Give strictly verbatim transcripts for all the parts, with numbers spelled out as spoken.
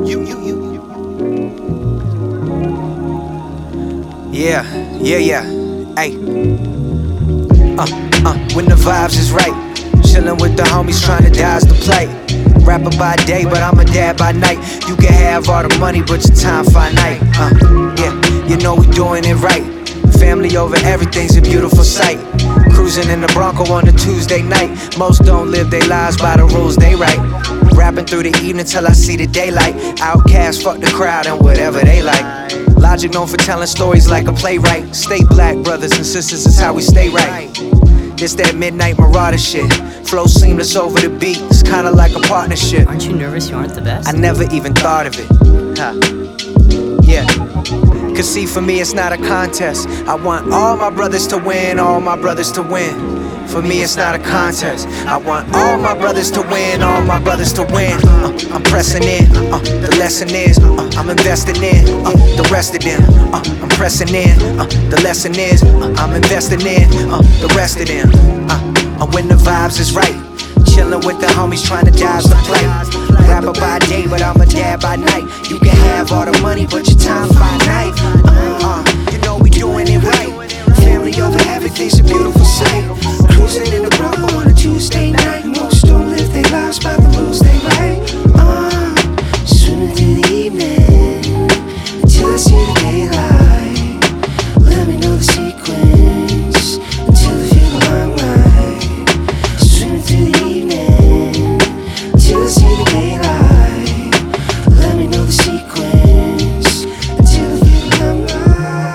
you, you, you, you. Yeah, yeah, yeah. Hey. Uh, uh, when the vibes is right. Chillin' with the homies trying to dodge the play. Rapper by day, but I'm a dad by night. You can have all the money, but your time finite. Uh, yeah, you know we doing it right. Family over everything's a beautiful sight. Cruising in the Bronco on a Tuesday night. Most don't live their lives by the rules they write. Rapping through the evening till I see the daylight. Outcast, fuck the crowd and whatever they like. Logic known for telling stories like a playwright. Stay black, brothers and sisters, is how we stay right. It's that midnight marauder shit. Flow seamless over the beat, it's kinda like a partnership. Aren't you nervous you aren't the best? I never even thought of it. Huh. Yeah. Cause see, for me it's not a contest. I want all my brothers to win, all my brothers to win. For me it's not a contest. I want all my brothers to win, all my brothers to win. uh, I'm pressing in, uh, the lesson is uh, I'm investing in uh, the rest of them. uh, I'm pressing in, uh, the lesson is uh, I'm investing in uh, the rest of them. uh, uh, When the vibes is right, chillin' with the homies trying to dodge the play. Rapper by day, but I'm a dad by night. You can have all the money, but your time finite. uh, uh, You know we doing it right. Family over everything's a beautiful sight. Cruising in the Bronco on a Tuesday night. Most don't live their lives by the rules they write. Uh, swimming through the evening until I see the daylight. Let me know the sequence until I feel the limelight. Swimming through the evening until I see the daylight. Let me know the sequence until I feel the limelight.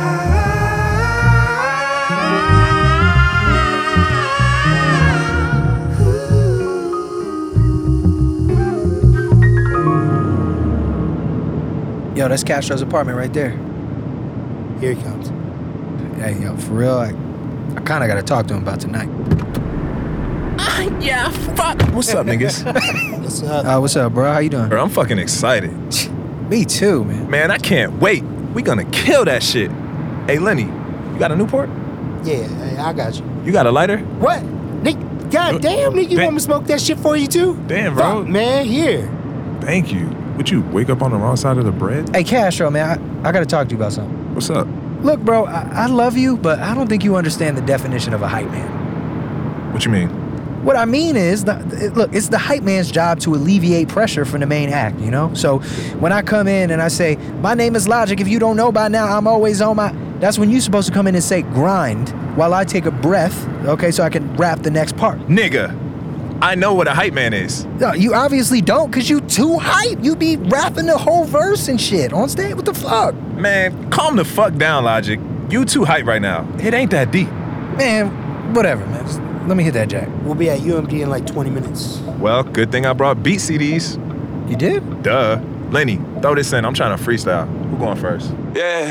Yo, that's Castro's apartment right there. Here he comes. Hey, yo, for real, I, I kinda gotta talk to him about tonight. Uh, yeah, fuck. What's up, niggas? What's up? Uh, what's up, bro? How you doing? Bro, I'm fucking excited. Me too, man. Man, I can't wait. We gonna kill that shit. Hey, Lenny, you got a Newport? Yeah, hey, I got you. You got a lighter? What? Nick, god damn, nigga, you Damn. want me to smoke that shit for you too? Damn, bro. Fuck, man, here. Thank you. Would you wake up on the wrong side of the bread? Hey, Castro, man, I, I gotta talk to you about something. What's up? Look, bro, I, I love you, but I don't think you understand the definition of a hype man. What you mean? What I mean is, the, it- look, it's the hype man's job to alleviate pressure from the main act, you know? So when I come in and I say, my name is Logic, if you don't know by now, I'm always on my... That's when you're supposed to come in and say grind while I take a breath, okay, so I can rap the next part. Nigga, I know what a hype man is. No, you obviously don't, because you too hype. You be rapping the whole verse and shit on stage. What the fuck? Man, calm the fuck down, Logic. You too hype right now. It ain't that deep. Man, whatever, man. Just let me hit that jack. We'll be at U M D in like twenty minutes. Well, good thing I brought beat C Ds. You did? Duh. Lenny, throw this in. I'm trying to freestyle. Who going first? Yeah,